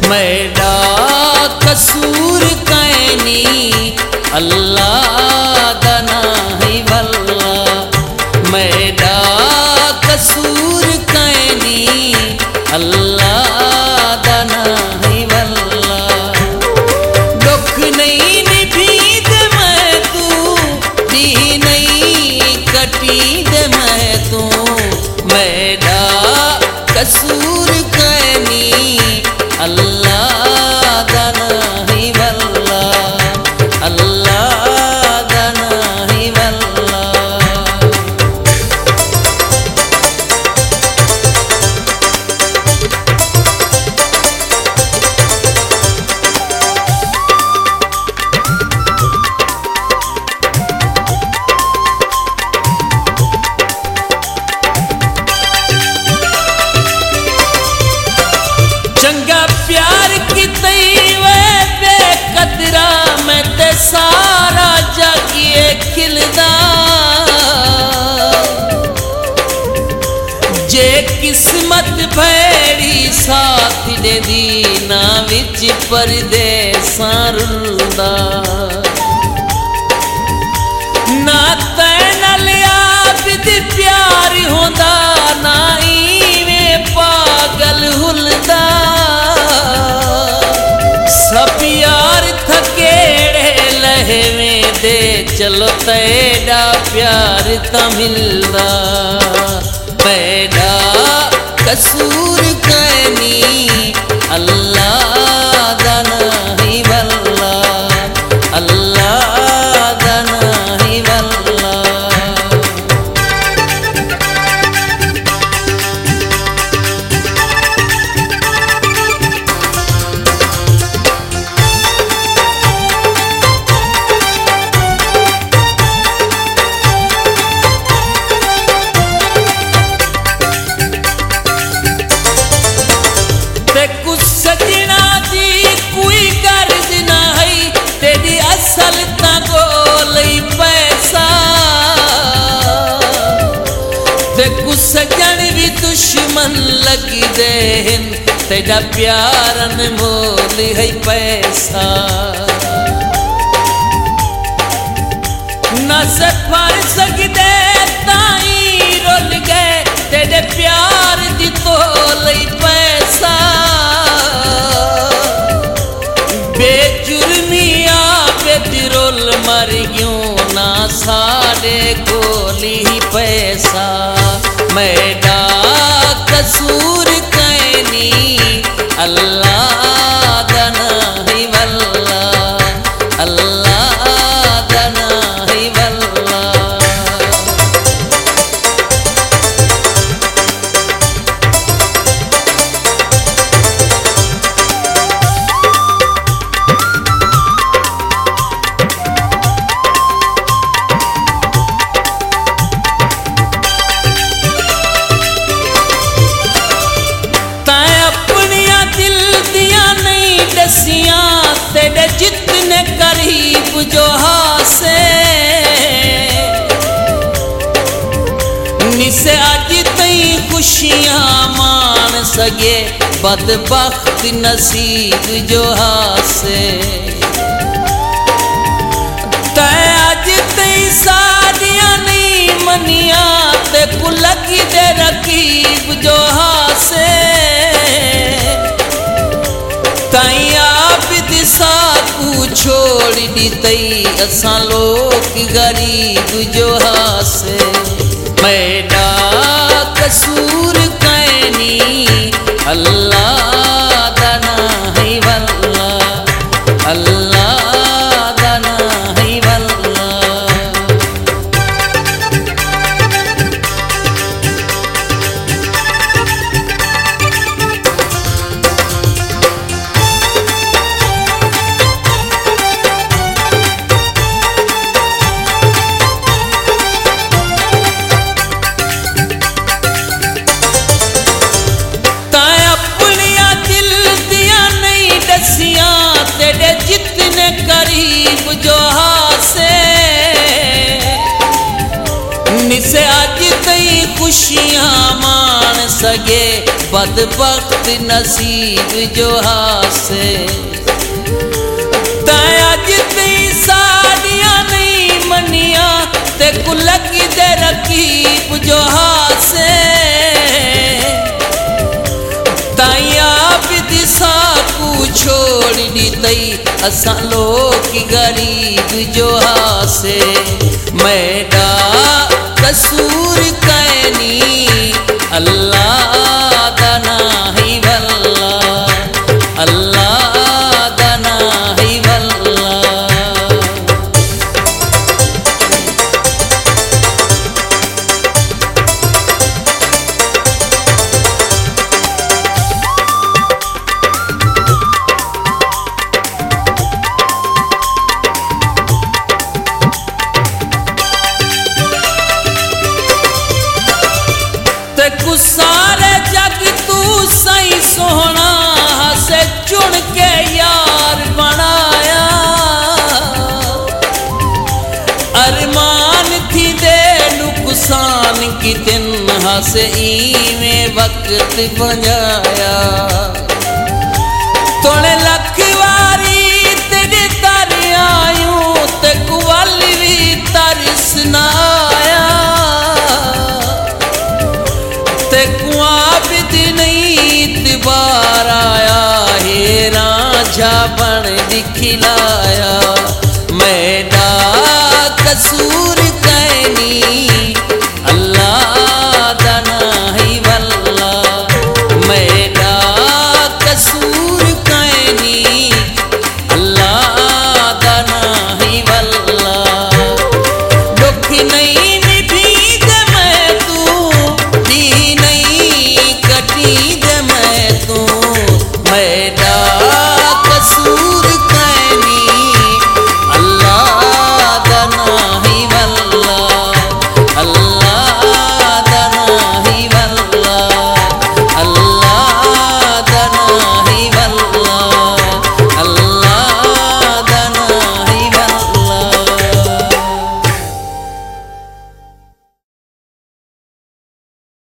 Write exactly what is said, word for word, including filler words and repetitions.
मैडा कसूर कैनी अल्लाह दना है वल्ला। मैडा कसूर कैनी अल्लाह दना है वल्ला। दुख नहीं निभीद मैं तू दी नहीं कटी दे मैं तू। मैडा कसूर कैनी अल्लाह दना है वल्ला। अल्लाह दना है वल्ला। चंगा प्यार की तईवे बेकदरा मैं ते सारा जागिए खिलदा। जे किस्मत भैड़ी साथ दे दीना विच परदेसां रुलदा। ना तैन आबिद प्यार होंदा ना इवें पागल हुलदा। सब यार थकेड़े लहवे दे चलो तेरा प्यार ता मिलदा। मैडा कसूर कैनी अल्लाह दना है वल्ला। अल्लाह दना है वल्ला। ते कुछ सजना दी कोई गर्ज ना है तेरी असल ता गोलई पैसा। ते कुछ सजन भी दुश्मन लगी देन तेरा प्यार अनमोल है पैसा। ना से फर सकदे ताई रुल गए तेरे प्यार दी तोलई पैसा। बेजुर्मिया बेदिरोल मर गयूं ना साढ़े कोली पैसा। मैडा कसूर कैनी अल्लाह दना है वल्ला। अल्लाह दना है वल्ला। तेरे जितने करीब जो हासे निसे आज तई खुशियां मान सके बदबख्त नसीब जो हासे। तै आज तई सादियां नहीं मनिया ते कुलकी दे रकीब जो हासे। ताई आबिद साकू छोड़ दी तई असां लोग गरीब जो हासे। मैडा कसूर कैनी अल्लाह दना है वल्ला। अल्लाह दना है वल्ला। तेरे जितने करीब जो हासे निसे आज तई खुशियां मान सके बदबख्त नसीब जो हासे अज ती साड़ियां नहीं मनिया ते कुलगी दे रकीब जो हासे ताइया बिदी साकू छोड़ दी तई असा लोग गरीब जो हासे मैडा कसूर कैनी अल्लाह दा नाही वल्ला अल्लाह दा नाही वल्ला सारे जग तू सही सोहना हसे चुन के यार बनाया अरमान थी दे नुकसान की दिन हसे इवें वक्त बजाया तोड़े लख वारी तेरे तर आयूं ते कुवल भी तरस ना आया ते कुआबिद नहीं तिबार आया हे राझा बन दिखलाया मैडा कसूर कैनी